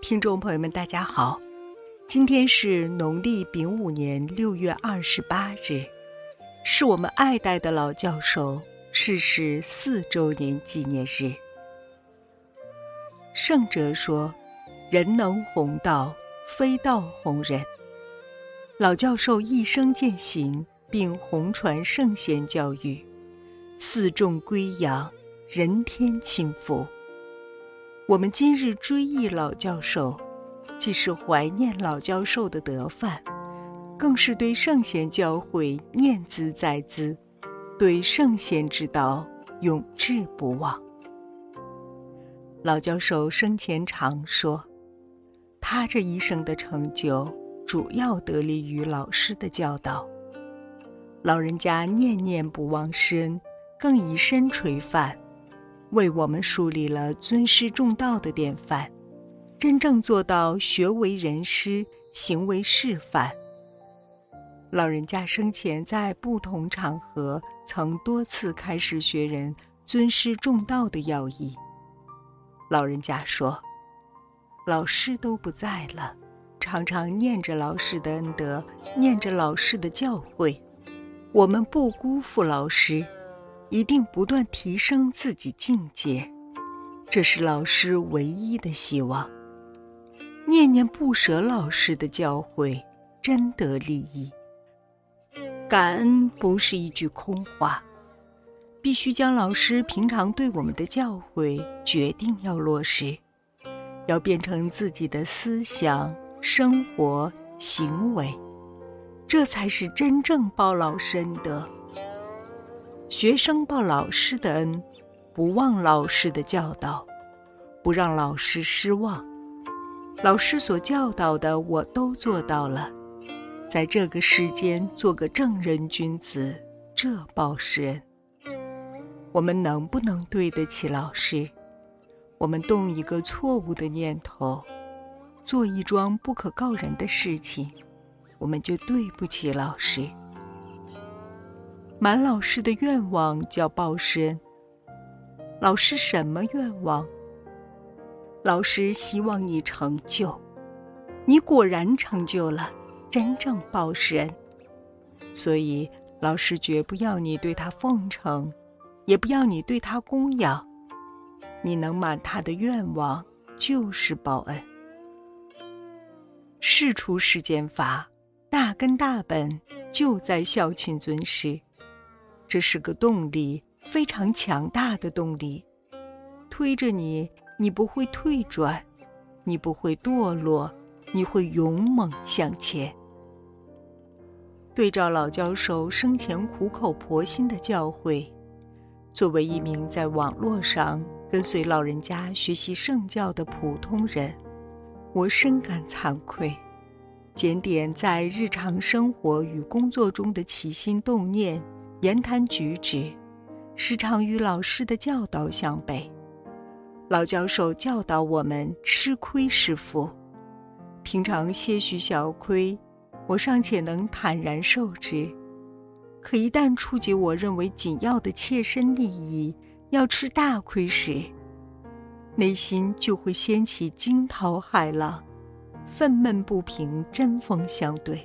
听众朋友们大家好，今天是农历丙午年6月28日，是我们爱戴的老教授逝世4周年纪念日。圣哲说，人能弘道，非道弘人。老教授一生践行并弘传圣贤教育，四众归养，人天亲附。我们今日追忆老教授，既是怀念老教授的德范，更是对圣贤教诲念兹在兹，对圣贤之道永志不忘。老教授生前常说，他这一生的成就主要得力于老师的教导。老人家念念不忘师恩，更以身垂范，为我们树立了尊师重道的典范，真正做到学为人师，行为示范。老人家生前在不同场合曾多次开示学人尊师重道的要义。老人家说，老师都不在了，常常念着老师的恩德，念着老师的教诲，我们不辜负老师，一定不断提升自己境界，这是老师唯一的希望。念念不舍老师的教诲，真得利益。感恩不是一句空话，必须将老师平常对我们的教诲决定要落实，要变成自己的思想、生活、行为，这才是真正报老师恩德。学生报老师的恩，不忘老师的教导，不让老师失望。老师所教导的我都做到了，在这个世间做个正人君子，这报师恩。我们能不能对得起老师？我们动一个错误的念头，做一桩不可告人的事情，我们就对不起老师。满老师的愿望叫报师恩。老师什么愿望？老师希望你成就，你果然成就了，真正报师恩。所以老师绝不要你对他奉承，也不要你对他供养，你能满他的愿望，就是报恩。事出世间法，大根大本就在孝亲尊师，这是个动力，非常强大的动力，推着你，你不会退转，你不会堕落，你会勇猛向前。对照老教授生前苦口婆心的教诲，作为一名在网络上跟随老人家学习圣教的普通人，我深感惭愧。检点在日常生活与工作中的起心动念、言谈举止，时常与老师的教导相悖。老教授教导我们吃亏是福，平常些许小亏，我尚且能坦然受之，可一旦触及我认为紧要的切身利益，要吃大亏时，内心就会掀起惊涛骇浪，愤懑不平，针锋相对。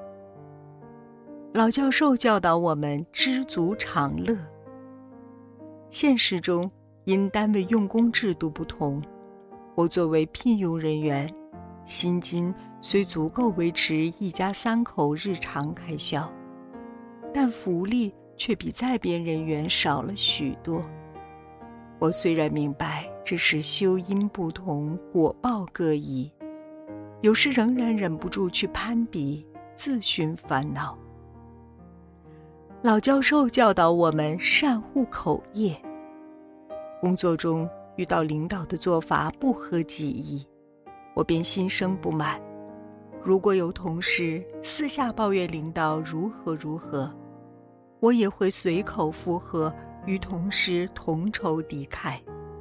老教授教导我们知足常乐。现实中，因单位用工制度不同，我作为聘用人员，薪金虽足够维持一家3口日常开销，但福利却比在编人员少了许多。我虽然明白这是修因不同，果报各异，有时仍然忍不住去攀比，自寻烦恼。老教授教导我们善护口业。工作中遇到领导的做法不合己意，我便心生不满。如果有同事私下抱怨领导如何如何，我也会随口附和，与同事同仇敌忾。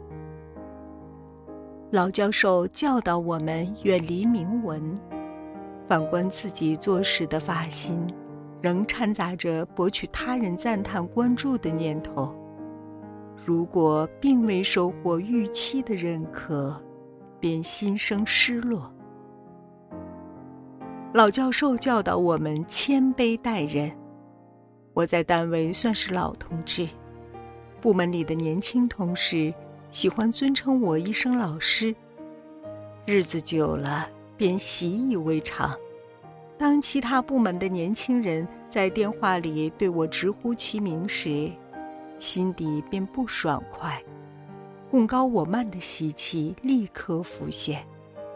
老教授教导我们远离名闻，反观自己做事的发心，仍掺杂着博取他人赞叹关注的念头。如果并未收获预期的认可， 便心生失落。老教授教导我们谦卑待人。我在单位算是老同志，部门里的年轻同事喜欢尊称我一声老师，日子久了便习以为常。当其他部门的年轻人在电话里对我直呼其名时，心底便不爽快，贡高我慢的习气立刻浮现。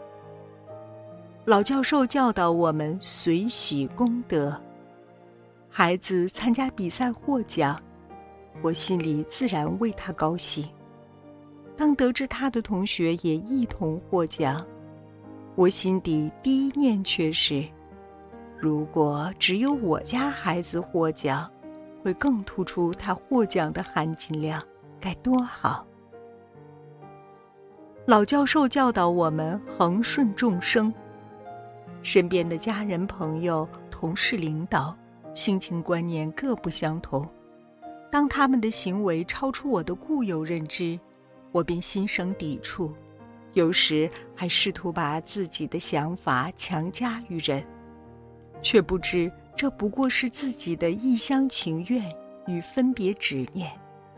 老教授教导我们随喜功德，孩子参加比赛获奖，我心里自然为他高兴。当得知他的同学也一同获奖，我心底第一念却是，如果只有我家孩子获奖，会更突出他获奖的含金量，该多好。老教授教导我们恒顺众生，身边的家人朋友、同事领导性情观念各不相同，当他们的行为超出我的固有认知，我便心生抵触，有时还试图把自己的想法强加于人，却不知这不过是自己的一厢情愿与分别执念。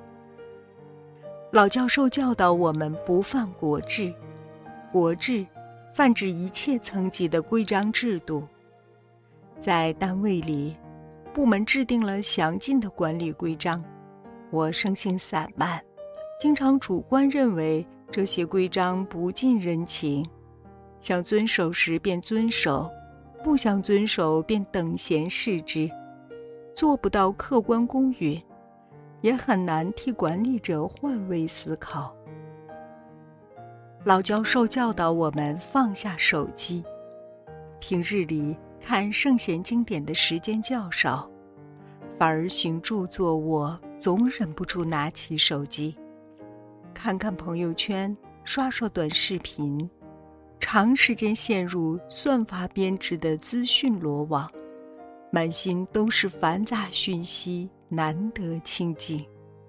老教授教导我们不犯国制，国制泛指一切层级的规章制度。在单位里，部门制定了详尽的管理规章，我生性散漫，经常主观认为这些规章不近人情，想遵守时便遵守，不想遵守便等闲视之，做不到客观公允，也很难替管理者换位思考。老教授教导我们放下手机，平日里看圣贤经典的时间较少，反而行住坐卧总忍不住拿起手机，看看朋友圈，刷刷短视频，长时间陷入算法编织的资讯罗网，满心都是繁杂讯息，难得清静。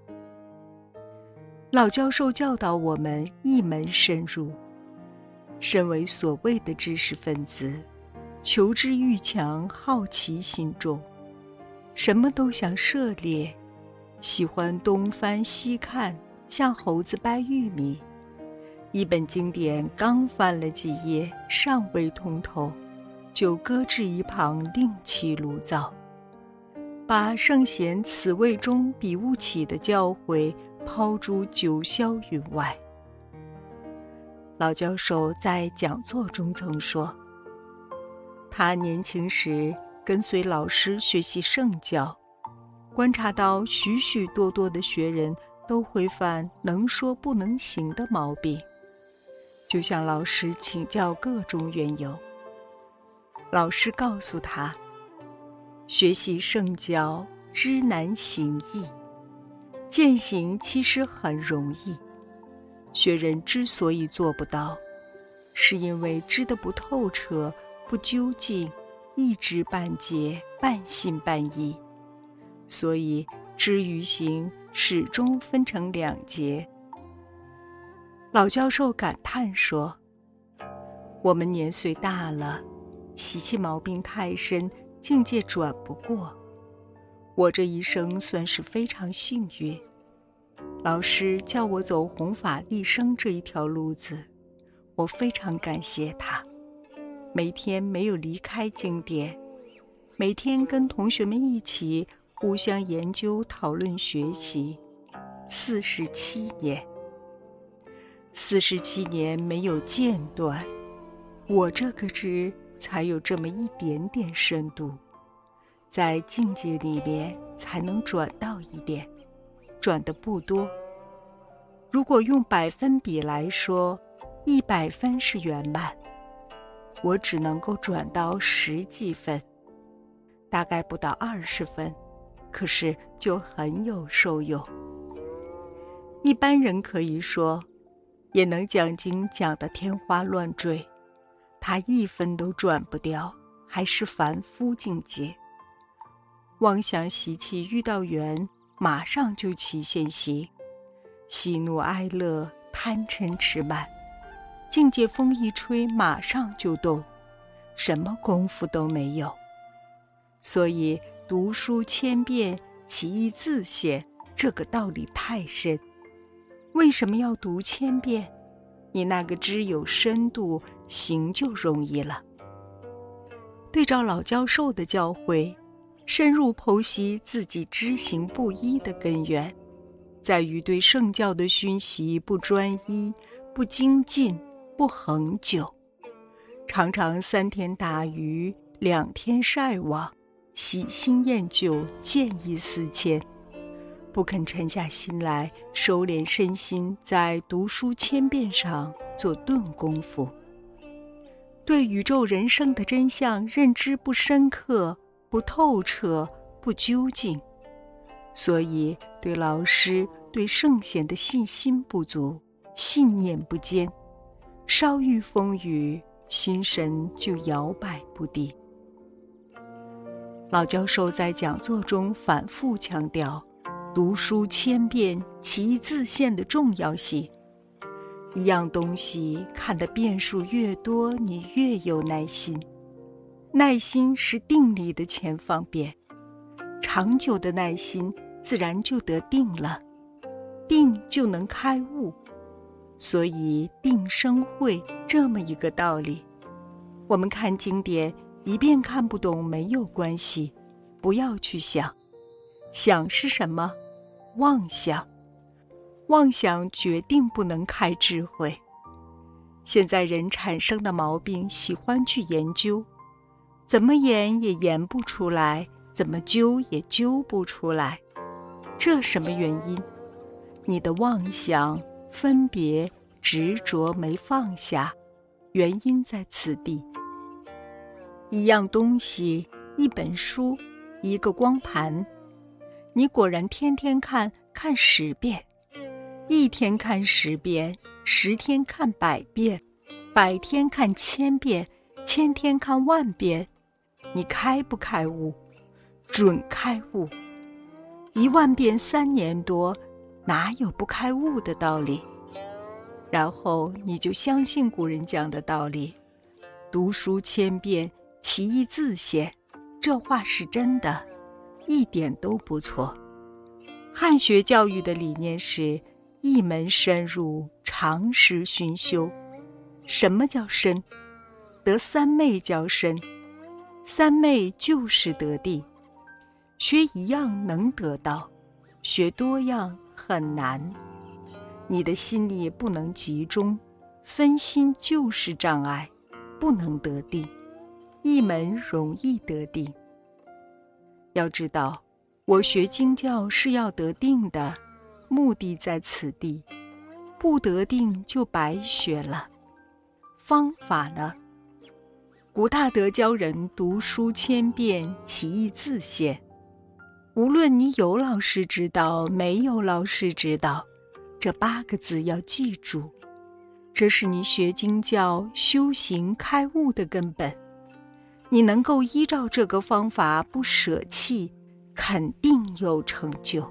老教授教导我们一门深入，身为所谓的知识分子，求知欲强，好奇心重，什么都想涉猎，喜欢东翻西看，像猴子掰玉米。一本经典刚翻了几页，尚未通透，就搁置一旁另起炉灶，把圣贤此谓中比悟起的教诲抛诸九霄云外。老教授在讲座中曾说，他年轻时跟随老师学习圣教，观察到许许多多的学人都会犯能说不能行的毛病，就向老师请教各种缘由。老师告诉他，学习圣教知难行易，践行其实很容易，学人之所以做不到，是因为知得不透彻，不究竟，一知半解，半信半疑，所以知与行始终分成两截。老教授感叹说，我们年岁大了，习气毛病太深，境界转不过。我这一生算是非常幸运，老师叫我走弘法利生这一条路子，我非常感谢他。每天没有离开经典，每天跟同学们一起互相研究讨论学习，47年，47年没有间断，我这个知才有这么一点点深度，在境界里面才能转到一点，转得不多。如果用百分比来说，100分是圆满，我只能够转到10几分，大概不到20分，可是就很有受用。一般人可以说也能讲经讲得天花乱坠，他1分都转不掉，还是凡夫境界。妄想习气遇到缘，马上就起现行，喜怒哀乐，贪嗔痴慢， 境界风一吹，马上就动，什么功夫都没有。所以读书千遍，其义自现，这个道理太深。为什么要读千遍？你那个知有深度，行就容易了。对照老教授的教诲，深入剖析自己知行不一的根源，在于对圣教的熏习不专一、不精进、不恒久，常常3天打鱼2天晒网，喜新厌旧，见异思迁，不肯沉下心来收敛身心，在读书千遍上做顿功夫。对宇宙人生的真相认知不深刻、不透彻、不究竟，所以对老师、对圣贤的信心不足，信念不坚，稍遇风雨，心神就摇摆不定。老教授在讲座中反复强调读书千遍，其义自现的重要性。一样东西看的遍数越多，你越有耐心。耐心是定力的前方便，长久的耐心自然就得定了，定就能开悟。所以定生慧这么一个道理。我们看经典，一遍看不懂没有关系，不要去想。想是什么？妄想。妄想决定不能开智慧。现在人产生的毛病，喜欢去研究，怎么研也研不出来，怎么揪也揪不出来。这什么原因？你的妄想、分别、执着没放下，原因在此地。一样东西，一本书，一个光盘，你果然天天看10遍，1天看10遍，10天看100遍，100天看1000遍，1000天看10000遍，你开不开悟？准开悟。10000遍3年多，哪有不开悟的道理？然后你就相信古人讲的道理，读书千遍，其义自现，这话是真的，一点都不错。汉学教育的理念是一门深入，长时熏修。什么叫深？得三昧叫深。三昧就是得定。学一样能得到，学多样很难。你的心里不能集中，分心就是障碍，不能得定。一门容易得定。要知道，我学经教是要得定的，目的在此地，不得定就白学了。方法呢？古大德教人读书千遍，其义自现。无论你有老师指导，没有老师指导，这8个字要记住，这是你学经教、修行开悟的根本。你能够依照这个方法不舍弃，肯定有成就。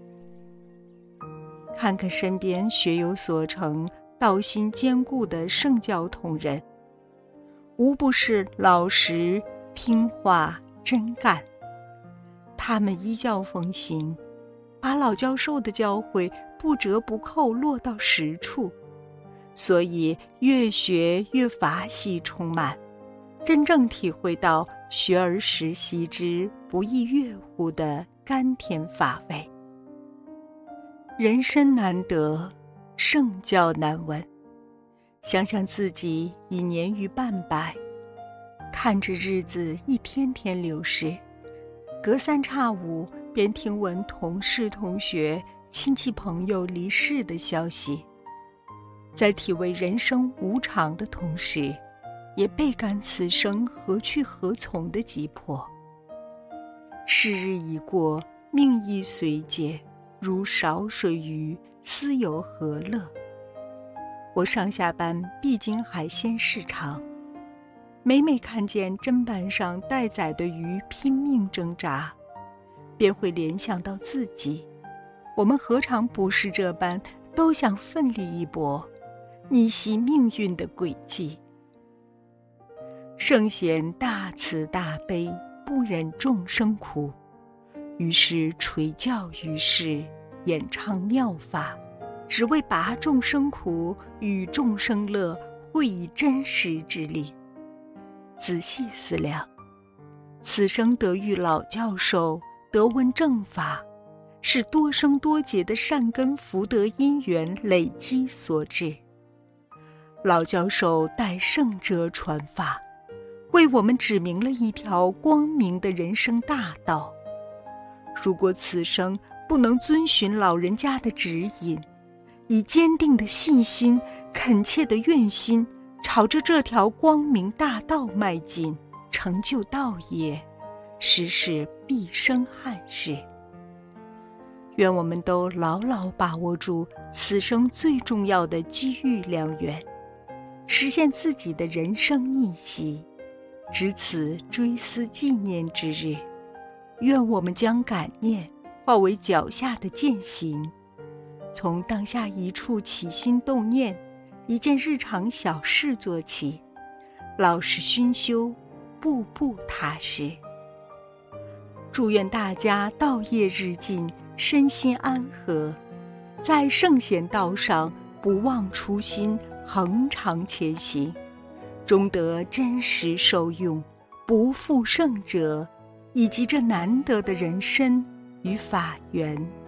看看身边学有所成、道心坚固的圣教同仁，无不是老实、听话、真干。他们依教奉行，把老教授的教诲不折不扣落到实处，所以越学越法喜充满，真正体会到学而时习之，不亦乐乎的甘甜法味。人生难得，圣教难闻。想想自己已年逾半百，看着日子一天天流逝，隔三差五便听闻同事、同学、亲戚朋友离世的消息，在体味人生无常的同时，也倍感此生何去何从的急迫。世日已过，命亦随节，如少水鱼，斯有何乐？我上下班必经海鲜市场，每每看见砧板上待宰的鱼拼命挣扎，便会联想到自己，我们何尝不是这般，都想奋力一搏， 逆袭命运的轨迹。圣贤大慈大悲，不忍众生苦，于是垂教于世，演唱妙法，只为拔众生苦，与众生乐，会以真实之力。仔细思量，此生得遇老教授，得闻正法，是多生多劫的善根福德因缘累积所致。老教授代圣者传法，为我们指明了一条光明的人生大道。如果此生不能遵循老人家的指引，以坚定的信心、恳切的愿心，朝着这条光明大道迈进，成就道业，实是毕生憾事。愿我们都牢牢把握住此生最重要的机遇良缘，实现自己的人生逆袭，值此追思纪念之日。愿我们将感念化为脚下的践行，从当下一处起心动念，一件日常小事做起，老实熏修，步步踏实。祝愿大家道业日进，身心安和，在圣贤道上不忘初心，恒常前行，终得真实受用，不负圣者，以及这难得的人身与法缘。